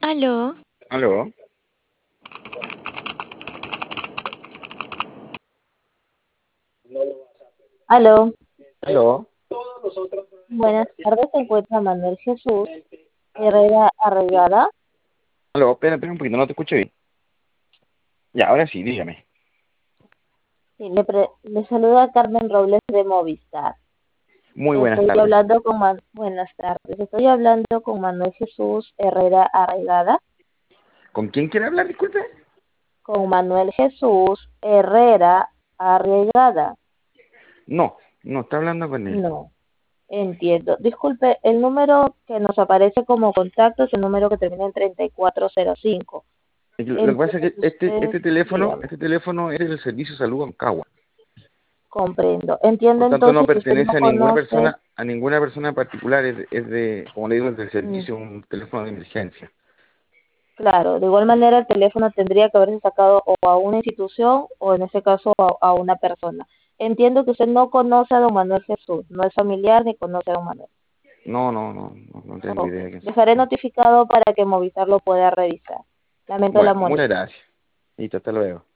Aló, Aló, Aló, aló, buenas tardes, se encuentra Manuel Jesús Herrera Arraigada. aló, espera un poquito, no te escucho bien. Ya, ahora sí, dígame. Sí, le saluda Carmen Robles de Movistar. Muy buenas Estoy tardes. hablando con Buenas tardes, estoy hablando con Manuel Jesús Herrera Arraigada. ¿Con quién quiere hablar, disculpe? Con Manuel Jesús Herrera Arraigada. No, no está hablando con él. No, entiendo. Disculpe, el número que nos aparece como contacto es el número que termina en 3405. Lo que pasa Entiendo es que que usted, dígame, este teléfono es del Servicio de Salud Concagua. comprendo. Entiendo Por tanto, no entonces que usted no pertenece conoce. a ninguna persona particular, es de, como le digo, es del mm, servicio, un teléfono de emergencia. Claro, de igual manera el teléfono tendría que haberse sacado o a una institución o en ese caso a una persona. Entiendo que usted no conoce a don Manuel Jesús, no es familiar ni conoce a don Manuel. No tengo Ok, idea de quién dejaré sea. notificado para que Movistar lo pueda revisar. Lamento la Bueno, muchas molestia. gracias. Listo, hasta luego.